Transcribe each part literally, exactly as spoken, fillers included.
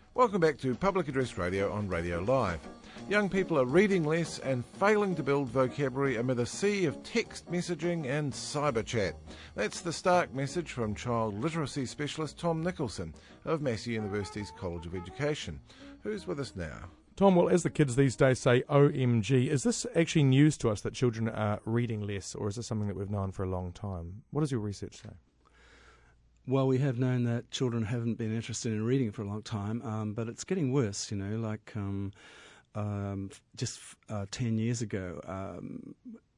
Welcome back to Public Address Radio on Radio Live. Young people are reading less and failing to build vocabulary amid a sea of text messaging and cyber chat. That's the stark message from child literacy specialist Tom Nicholson of Massey University's College of Education, who's with us now. Tom, well, as the kids these days say, O M G, is this actually news to us that children are reading less, or is this something that we've known for a long time? What does your research say? Well, we have known that children haven't been interested in reading for a long time, um, but it's getting worse, you know, like um, um, just uh, ten years ago, um,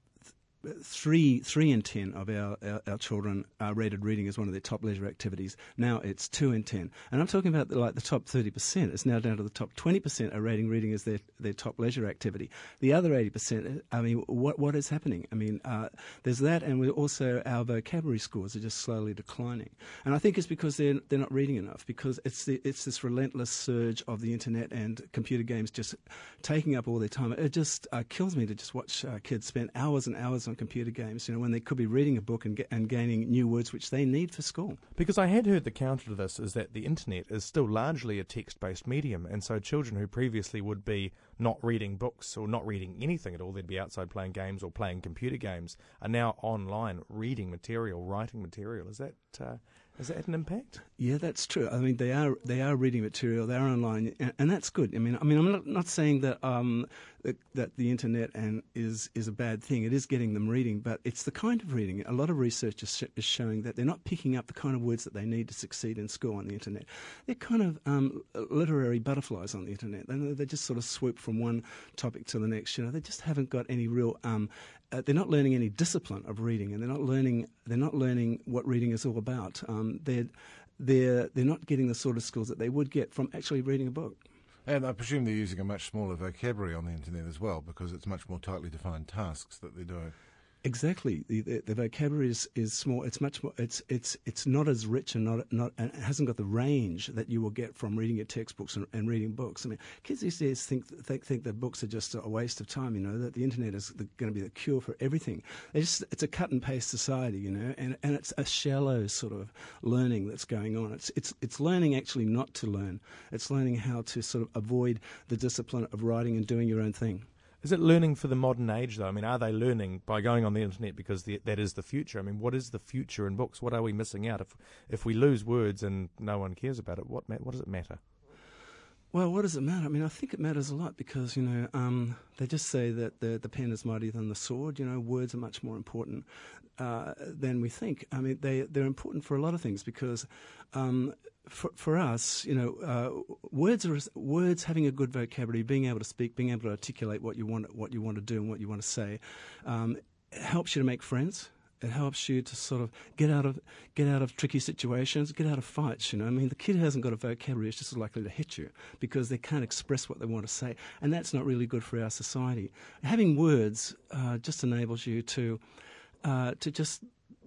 Three, three in ten of our, our, our children uh, rated reading as one of their top leisure activities. Now it's two in ten, and I'm talking about the, like the top thirty percent. It's now down to the top twenty percent are rating reading as their, their top leisure activity. The other eighty percent, I mean, what what is happening? I mean, uh, there's that, and we also our vocabulary scores are just slowly declining. And I think it's because they're they're not reading enough. Because it's the, it's this relentless surge of the internet and computer games just taking up all their time. It just uh, kills me to just watch uh, kids spend hours and hours on computer games, you know, when they could be reading a book and, get, and gaining new words which they need for school. Because I had heard the counter to this is that the internet is still largely a text-based medium, and so children who previously would be not reading books or not reading anything at all, they'd be outside playing games or playing computer games, are now online reading material, writing material. Is that uh, is that an impact? Yeah, that's true. I mean, they are they are reading material, they are online, and, and that's good. I mean, I mean, I'm not, not saying that um that, that the internet and is is a bad thing. It is getting them reading, but it's the kind of reading. A lot of research is, sh- is showing that they're not picking up the kind of words that they need to succeed in school on the internet. They're kind of um, literary butterflies on the internet. They, they just sort of swoop from one topic to the next. You know, they just haven't got any real. Um, uh, they're not learning any discipline of reading, and they're not learning. They're not learning what reading is all about. Um, they're they're they're not getting the sort of skills that they would get from actually reading a book. And I presume they're using a much smaller vocabulary on the internet as well, because it's much more tightly defined tasks that they're doing. Exactly. The, the, the vocabulary is, is small. It's much more. It's it's it's not as rich and not not and it hasn't got the range that you will get from reading your textbooks and, and reading books. I mean, kids these days think think think that books are just a waste of time. You know, that the internet is going to be the cure for everything. They just it's a cut and paste society. You know, and and it's a shallow sort of learning that's going on. It's it's it's learning actually not to learn. It's learning how to sort of avoid the discipline of writing and doing your own thing. Is it learning for the modern age, though? I mean, are they learning by going on the internet because the, that is the future? I mean, what is the future in books? What are we missing out? If if we lose words and no one cares about it, what ma- what does it matter? Well, what does it matter? I mean, I think it matters a lot because, you know, um, they just say that the, the pen is mightier than the sword. You know, words are much more important uh, than we think. I mean, they, they're important for a lot of things because um, for, for us, you know, uh, words are words having a good vocabulary, being able to speak, being able to articulate what you want, what you want to do and what you want to say, um, it helps you to make friends. It helps you to sort of get out of get out of tricky situations, get out of fights. You know, I mean, the kid who hasn't got a vocabulary is just as likely to hit you because they can't express what they want to say, and that's not really good for our society. Having words uh, just enables you to uh, to just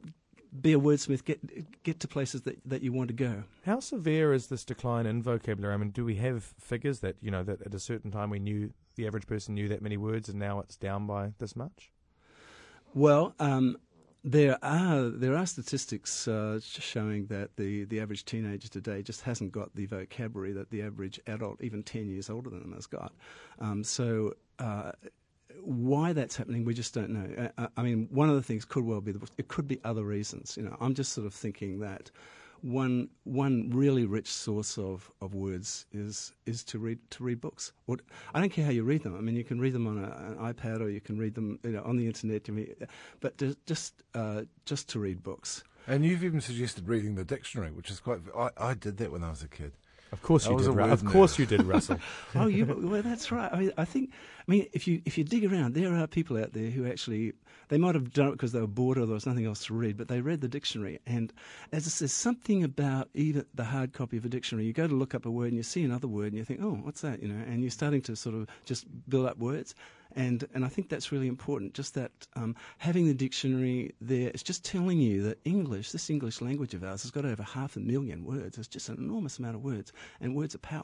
be a wordsmith, get get to places that, that you want to go. How severe is this decline in vocabulary? I mean, do we have figures that, you know, that at a certain time we knew the average person knew that many words, and now it's down by this much? Well. Um, There are there are statistics uh, showing that the, the average teenager today just hasn't got the vocabulary that the average adult, even ten years older than them, has got. Um, so uh, why that's happening, we just don't know. I, I mean, one of the things could well be the, it could be other reasons. You know, I'm just sort of thinking that one one really rich source of, of words is is to read to read books. Or, I don't care how you read them. I mean, you can read them on a, an iPad or you can read them, you know, on the internet. You mean, but to, just uh, just to read books. And you've even suggested reading the dictionary, which is quite. I, I did that when I was a kid. Of course I you did. Ru- Of course you did, Russell. Oh, you, well, that's right. I mean, I think. I mean, if you if you dig around, there are people out there who actually they might have done it because they were bored or there was nothing else to read, but they read the dictionary. And as there's something about even the hard copy of a dictionary, you go to look up a word and you see another word and you think, oh, what's that? You know, and you're starting to sort of just build up words. And and I think that's really important. Just that um, having the dictionary there, it's just telling you that English, this English language of ours, has got over half a million words. It's just an enormous amount of words, and words are power.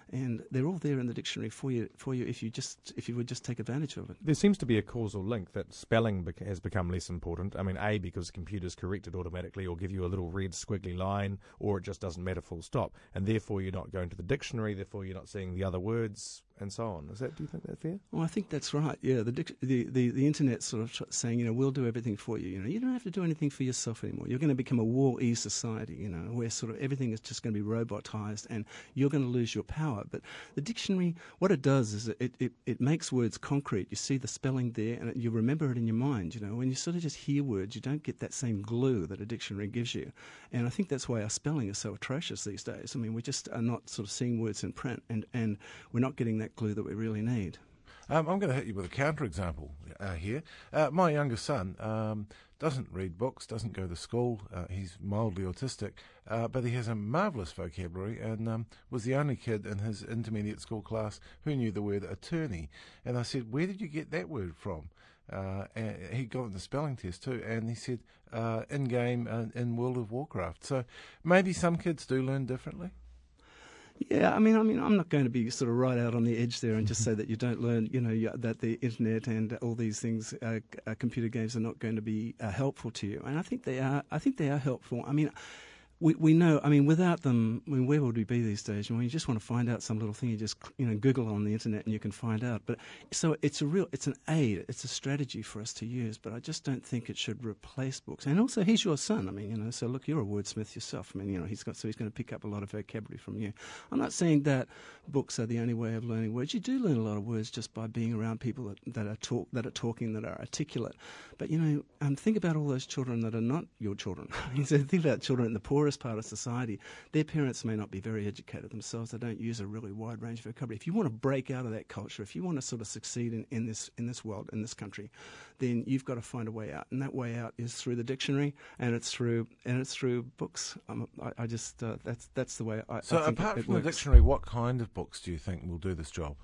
and they're all there in the dictionary for you for you if you just if you would just take advantage of it. There seems to be a causal link that spelling bec- has become less important. I mean, A, because computers correct it automatically or give you a little red squiggly line, or it just doesn't matter full stop, and therefore you're not going to the dictionary, therefore you're not seeing the other words, and so on. Is that? Do you think that's fair? Well, I think that's right. Yeah, the dic- the the the internet's sort of tr- saying, you know, we'll do everything for you. You know, you don't have to do anything for yourself anymore. You're going to become a Wall-E society, you know, where sort of everything is just going to be robotized, and you're going to lose your power. But the dictionary, what it does is it it, it makes words concrete. You see the spelling there, and you remember it in your mind. You know, when you sort of just hear words, you don't get that same glue that a dictionary gives you. And I think that's why our spelling is so atrocious these days. I mean, we just are not sort of seeing words in print, and and we're not getting that glue that we really need. Um, I'm going to hit you with a counterexample uh, here. Uh, my younger son um, doesn't read books, doesn't go to school. Uh, he's mildly autistic, uh, but he has a marvellous vocabulary, and um, was the only kid in his intermediate school class who knew the word attorney. And I said, "Where did you get that word from?" Uh, and he got it in the spelling test too, and he said, uh, "In-game uh, in World of Warcraft." So maybe some kids do learn differently. Yeah, I mean, I mean, I'm not going to be sort of right out on the edge there and just say that you don't learn, you know, you, that the internet and all these things, uh, uh, computer games, are not going to be uh, helpful to you. And I think they are. I think they are helpful. I mean, we we know. I mean, without them, I mean, where would we be these days? When you just want to find out some little thing, you just you know Google on the internet and you can find out. But so it's a real, it's an aid, it's a strategy for us to use. But I just don't think it should replace books. And also, he's your son. I mean, you know, so look, you're a wordsmith yourself. I mean, you know, he's got so he's going to pick up a lot of vocabulary from you. I'm not saying that books are the only way of learning words. You do learn a lot of words just by being around people that, that are talk that are talking, that are articulate. But you know, um, think about all those children that are not your children. So think about children in the poorest part of society. Their parents may not be very educated themselves. They don't use a really wide range of vocabulary. If you want to break out of that culture, if you want to sort of succeed in, in this in this world, in this country, then you've got to find a way out. And that way out is through the dictionary, and it's through and it's through books. Um, I, I just uh, that's that's the way I. So I think apart it, it from works. the dictionary, what kind of books do you think will do this job?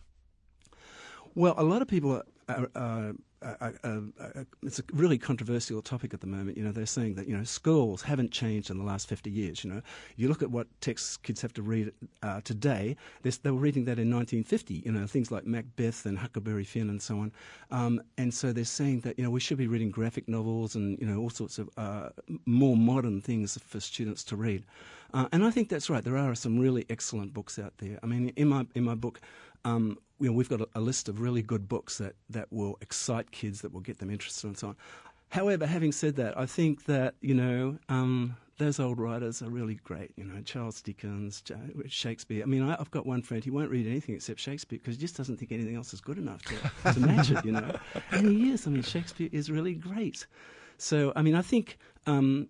Well, a lot of people are. are, are Uh, uh, uh, it's a really controversial topic at the moment. You know, they're saying that you know schools haven't changed in the last fifty years. You know, you look at what texts kids have to read uh, today. They were reading that in nineteen fifty. You know, things like Macbeth and Huckleberry Finn and so on. Um, and so they're saying that you know we should be reading graphic novels and you know all sorts of uh, more modern things for students to read. Uh, and I think that's right. There are some really excellent books out there. I mean, in my in my book. Um, you know, we've got a, a list of really good books that, that will excite kids, that will get them interested and so on. However, having said that, I think that, you know, um, those old writers are really great. You know, Charles Dickens, Shakespeare. I mean, I, I've got one friend, he won't read anything except Shakespeare because he just doesn't think anything else is good enough to, to match it, you know. And he is. I mean, Shakespeare is really great. So, I mean, I think... Um,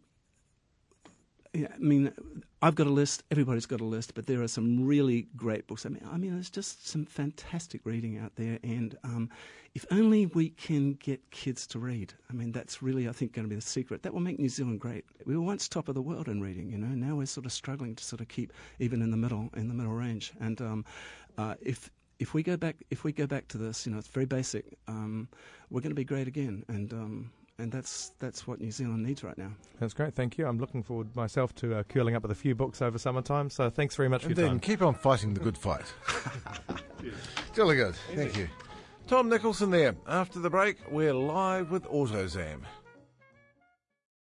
Yeah, I mean, I've got a list. Everybody's got a list, but there are some really great books. I mean, I mean, there's just some fantastic reading out there, and um, if only we can get kids to read. I mean, that's really, I think, going to be the secret. That will make New Zealand great. We were once top of the world in reading, you know. Now we're sort of struggling to sort of keep even in the middle, in the middle range. And um, uh, if if we go back, if we go back to this, you know, it's very basic. Um, we're going to be great again, and. Um, And that's that's what New Zealand needs right now. That's great, thank you. I'm looking forward myself to uh, curling up with a few books over summertime, so thanks very much and for your then time. Keep on fighting the good fight. Jolly good, thank you. Tom Nicholson there. After the break, we're live with AutoZam.